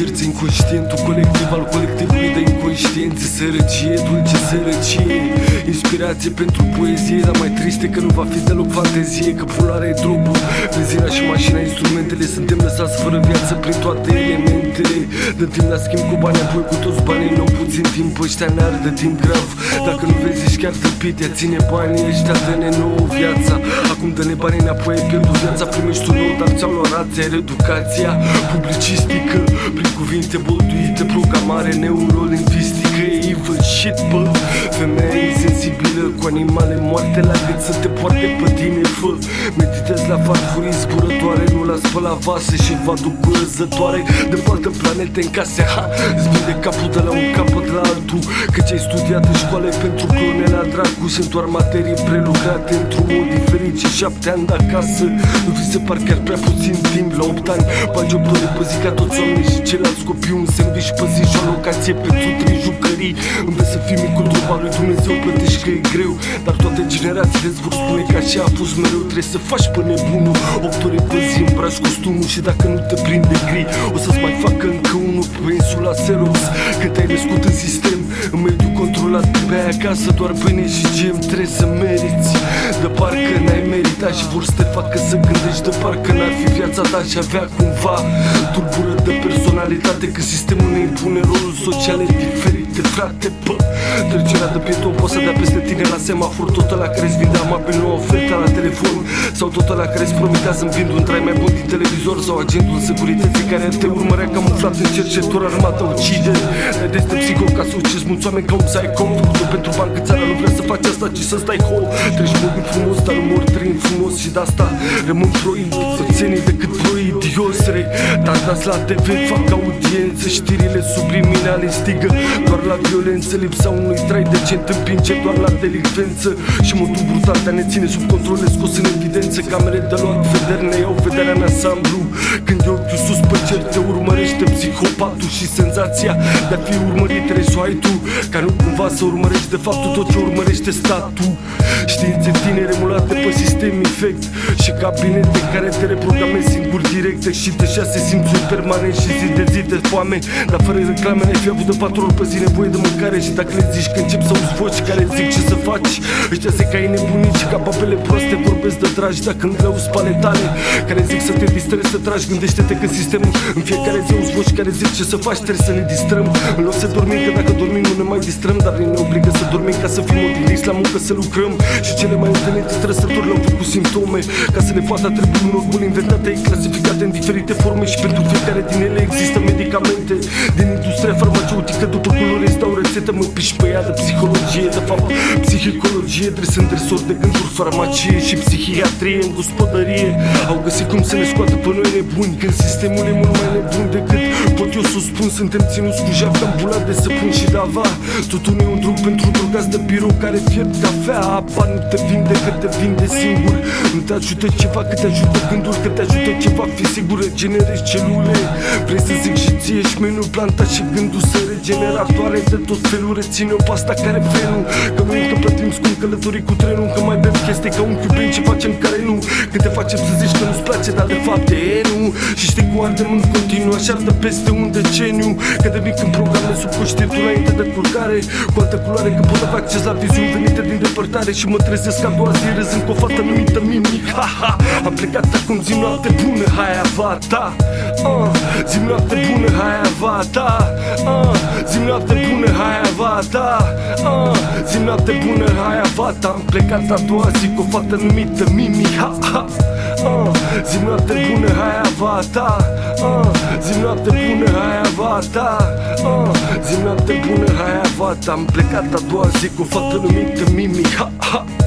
cerți inconștientul colectiv al colectivului de inconștiențe. Sărăcie, dulce sărăcie, inspirație pentru poezie, dar mai triste că nu va fi deloc fantezie. Că poluarea e drogul, benzina și mașina, instrumentele. Suntem lăsați fără viață prin toate elementele. Dă timp la schimb cu bani, apoi cu toți banii luăm puțin timp. Ăștia ne ardă timp grav. Dacă nu vezi, ești chiar tâmpit. Ea ține banii ăștia, dă-ne nouă viața. Acum dă-ne banii înapoi, ai pierdut viața. Primești un nou, dar ți-au luat rația. Educația publicistică, prin cuvinte bolduite, programare neurolingvistică. E evil shit, bă. Femeia insensibilă, cu animale moarte la gât să te poarte pe tine, fă. Meditezi la farfurii zburătoare, nu la spăla vase și vă aduc curățătoare de foarte planete în case. Ha, îți vinde capul de la un capăt la altul, căci ai studiat în școală pentru clone la dracu. Sunt doar materii prelucrate într-un mod diferit și 7 ani de acasă. Nu vi se par chiar prea puțin timp? La 8 ani bagi 8 ore pe zi ca toți oamenii și ceilalți copii. Un sandwich pe zi și o locație pentru 3 jucării. Îmi vezi să fii micul trupa lui Dumnezeu, plătești că e greu, dar toate generațiile îți vor spune că așa a fost mereu. Trebuie să faci pe nebunul 8 ore pe zi, îmbraci costumul și dacă nu te prinde gri, o să-ți mai facă încă unul pe insula Serox. Că te-ai născut în sistem, în mediu controlat, pe aia acasă doar pâine și gem. Trebuie să meriți, de parcă n-ai meritat și vor să te facă să gândești de parcă n-ar fi viața ta și avea cumva tulbură de personalitate. Că sistemul ne impune roluri sociale diferite, frate, bă. Trecerea de pieton poate să dea peste tine la semafor. Tot ăla care-ți vinde amabil nouă oferta la telefon, sau tot ăla care-ți promitează în vind un trai mai bun din televizor, sau agentul securității care te urmărea camuflat în cercetor armată ucide. Ai de psiho ca să ucizi mulți oameni ca un psycho. Făcut-o pentru bani că țara nu vrea să faci asta, ci să stai hol. Treci mult din frumos, dar nu mor trăind frumos și de-asta rămân pro-id, soțenii decât pro-idios. Tandați la TV, fac audiență, știrile subliminale stigă doar la violență. Lipsa unui trai decent împinge doar la delicvență și modul brutal de a ne ține sub control e scos în evidență. Camere de luat vederi ne iau vederea în ansamblu. Când e ochiul sus pe cer te urmărește psihopatul și senzația de a fi urmărit trebuie să o ai tu, ca nu cumva să urmărești de faptul tot ce urmărește statul. Științe tinere emulate pe sistem infect și cabinete care te reprogramezi singur directe și de 6 simțuri permanent și zi de zi de foame. Dar fără reclame n-ai fi avut de 4 ori pe zi nevoie de mâncare. Și dacă le zici că începi să auzi voci care zic ce să faci, ăștia se cai nebunici și ca babele proaste vorbesc de dragi. Dacă nu le auzi pale tale care zic să te distrezi, să tragi, gândește-te că sistemul în fiecare zi auzi voci care zic ce să faci. Trebuie să ne distrăm în loc să dormim, că dacă dormim nu ne mai distrăm. Dar ne obligă să dormim ca să fim odihniți, la muncă să lucrăm și cele mai întâlnite trăsături le-au făcut simptome, ca să ne poată atribui unor boli inventate, clasificate în diferite forme. Și pentru fiecare din ele există medicamente din industria farmaceutică. După culoare îți dau rețetă, mă piși pe ea de psihologie. De fapt, psihicologie, trebuie să îndresori de gânduri, farmacie și psihiatrie în gospodărie. Au găsit cum să ne scoată pe noi nebuni, când sistemul e mult mai nebun decât pot eu să spun. Suntem ținuți cu jaca ambulat de săpun și dava. Totul nu e un drog pentru drogați de birou care fierb cafea. Apa nu te vinde, că te vinde singur. Nu te ajută ceva, că te ajută gânduri, că te ajută ceva, fi sigur, regenerezi celule. Vrei să zic și ție și menul planta și gândul să regeneratoare de tot felul. Reține-o pasta care frenul, că nu încă plătim scump călătorii cu trenul. Că mai bem chestii ca un chiubin, ce facem care nu. Că te facem să zici că nu-ți place, dar de fapt e nu. Și știi cu ardem în continuu, așa ardă peste un deceniu. Că de mic în programe subconștientul înainte de culcare, cu altă culoare, că pot avea acces la viziuni venite din depărtare. Și mă trezesc a doua zi râzând cu o fată numită Mimi. Ha, ha, am plecat acum, zi noapte bună, hai avata. Zi noapte bună, hai avata. Zi noapte bună, hai avata. Zi noapte bună, hai avata. Am plecat a doua zi cu o fată numită Mimi. Ha, ha. Zi noapte bună, hai avata. Zi noapte bună, hai avata. Zi noapte bună, hai avata. Am plecat a doua zi cu o fată numită Mimi. Ha, ha.